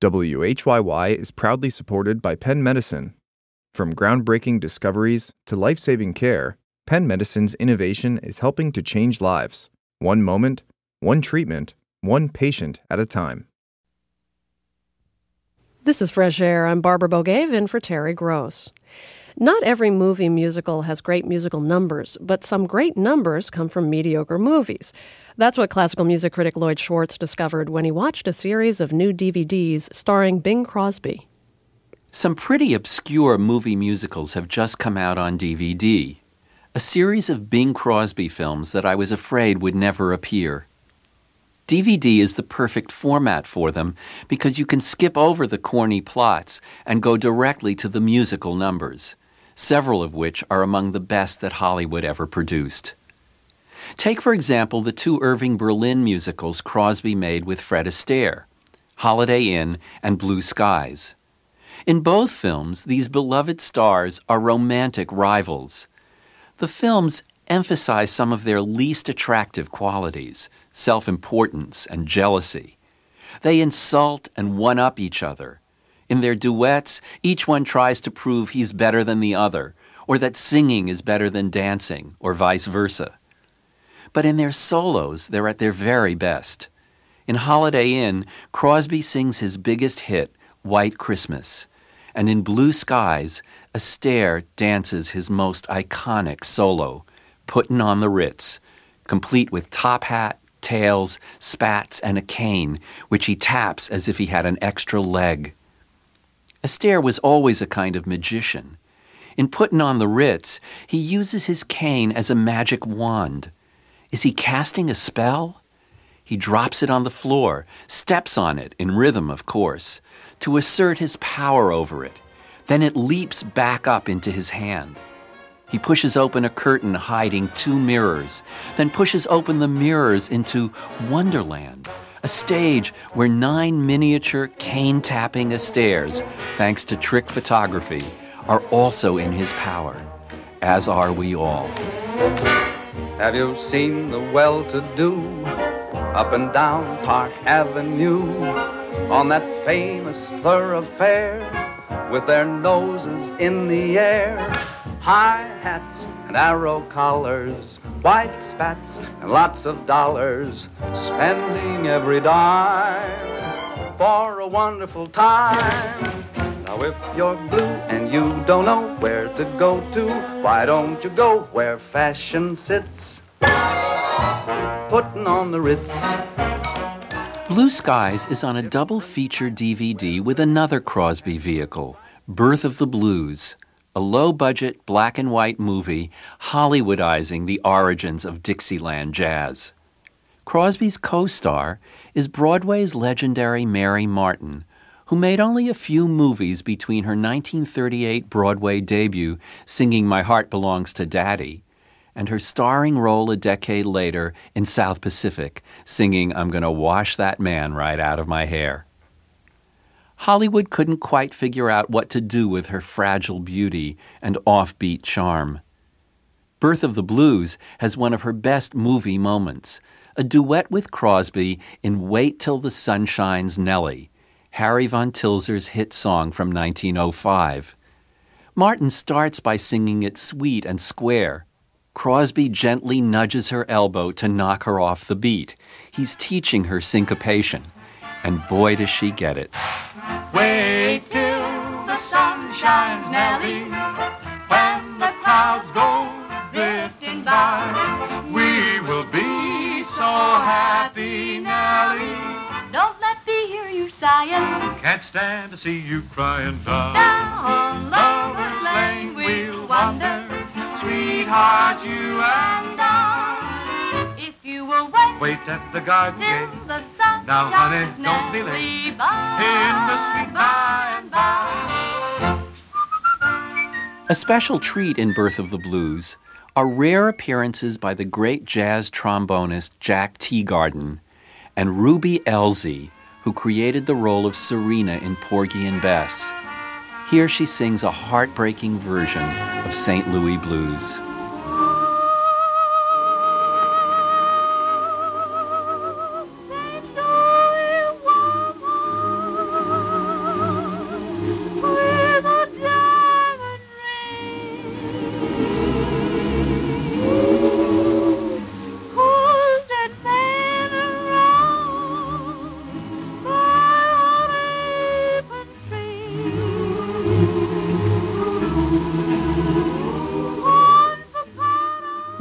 WHYY is proudly supported by Penn Medicine. From groundbreaking discoveries to life-saving care, Penn Medicine's innovation is helping to change lives, one moment, one treatment, one patient at a time. This is Fresh Air. I'm Barbara Bogaev in for Terry Gross. Not every movie musical has great musical numbers, but some great numbers come from mediocre movies. That's what classical music critic Lloyd Schwartz discovered when he watched a series of new DVDs starring Bing Crosby. Some pretty obscure movie musicals have just come out on DVD. A series of Bing Crosby films that I was afraid would never appear. DVD is the perfect format for them because you can skip over the corny plots and go directly to the musical numbers, several of which are among the best that Hollywood ever produced. Take, for example, the two Irving Berlin musicals Crosby made with Fred Astaire, Holiday Inn and Blue Skies. In both films, these beloved stars are romantic rivals. The films emphasize some of their least attractive qualities, self-importance and jealousy. They insult and one-up each other. In their duets, each one tries to prove he's better than the other, or that singing is better than dancing, or vice versa. But in their solos, they're at their very best. In Holiday Inn, Crosby sings his biggest hit, White Christmas. And in Blue Skies, Astaire dances his most iconic solo, Puttin' on the Ritz, complete with top hat, tails, spats, and a cane, which he taps as if he had an extra leg. Astaire was always a kind of magician. In Puttin' on the Ritz, he uses his cane as a magic wand. Is he casting a spell? He drops it on the floor, steps on it, in rhythm, of course, to assert his power over it. Then it leaps back up into his hand. He pushes open a curtain hiding two mirrors, then pushes open the mirrors into Wonderland, a stage where 9 miniature cane-tapping Astaires, thanks to trick photography, are also in his power, as are we all. Have you seen the well-to-do up and down Park Avenue on that famous thoroughfare with their noses in the air? High hats and arrow collars, white spats and lots of dollars, spending every dime for a wonderful time. Now if you're blue and you don't know where to go to, why don't you go where fashion sits, putting on the Ritz. Blue Skies is on a double feature DVD with another Crosby vehicle, Birth of the Blues, a low-budget black and white movie Hollywoodizing the origins of Dixieland jazz. Crosby's co-star is Broadway's legendary Mary Martin, who made only a few movies between her 1938 Broadway debut, singing My Heart Belongs to Daddy, and her starring role a decade later in South Pacific, singing I'm Gonna Wash That Man Right Out of My Hair. Hollywood couldn't quite figure out what to do with her fragile beauty and offbeat charm. Birth of the Blues has one of her best movie moments, a duet with Crosby in Wait Till the Sun Shines Nellie, Harry Von Tilzer's hit song from 1905. Martin starts by singing it sweet and square. Crosby gently nudges her elbow to knock her off the beat. He's teaching her syncopation, and boy does she get it. Wait till the sun shines, Nellie, when the clouds go drifting by. We will be so happy, Nellie. Don't let me hear you sighing. Can't stand to see you crying. Down Lover's Lane we'll wander, Sweetheart, you and I. If you will wait at the garden till gate. the sun Now, honey, shines, don't be Nellie, late. by In the sweet by and by. A special treat in Birth of the Blues are rare appearances by the great jazz trombonist Jack Teagarden and Ruby Elzey, who created the role of Serena in Porgy and Bess. Here she sings a heartbreaking version of St. Louis Blues.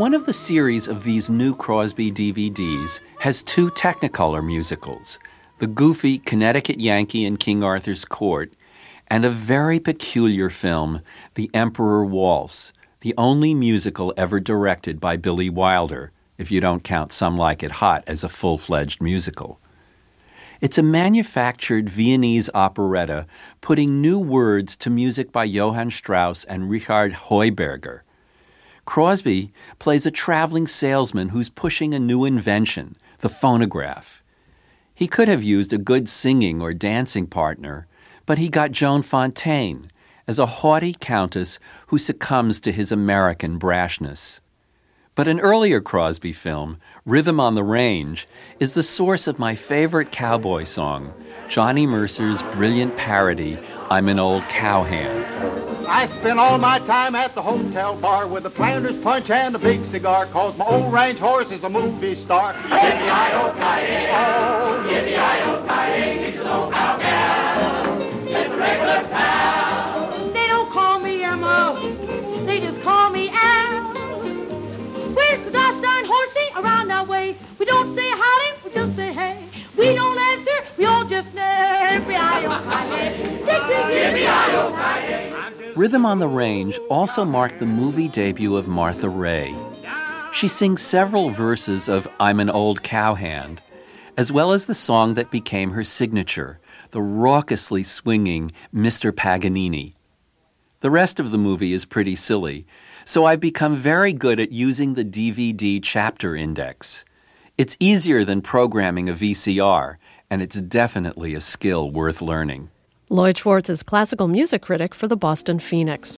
One of the series of these new Crosby DVDs has two Technicolor musicals, the goofy Connecticut Yankee in King Arthur's Court, and a very peculiar film, The Emperor Waltz, the only musical ever directed by Billy Wilder, if you don't count Some Like It Hot as a full-fledged musical. It's a manufactured Viennese operetta putting new words to music by Johann Strauss and Richard Heuberger. Crosby plays a traveling salesman who's pushing a new invention, the phonograph. He could have used a good singing or dancing partner, but he got Joan Fontaine as a haughty countess who succumbs to his American brashness. But an earlier Crosby film, Rhythm on the Range, is the source of my favorite cowboy song, Johnny Mercer's brilliant parody, I'm an Old Cowhand. I spend all my time at the hotel bar with a Flanders punch and a big cigar, 'cause my old range horse is a movie star. Yippee-yi-oh-ki-yay, oh, yippee-yi-oh-ki-yay, she's an old cowgirl, just a regular pal. They don't call me Emma, they just call me Al. Where's the gosh darn horsey around our way? We don't say howdy, we just say hey. We don't answer, we all just say yippee-yi-oh-ki-yay, yippee-yi-oh-ki-yay. Rhythm on the Range also marked the movie debut of Martha Raye. She sings several verses of I'm an Old Cowhand, as well as the song that became her signature, the raucously swinging Mr. Paganini. The rest of the movie is pretty silly, so I've become very good at using the DVD chapter index. It's easier than programming a VCR, and it's definitely a skill worth learning. Lloyd Schwartz is classical music critic for the Boston Phoenix.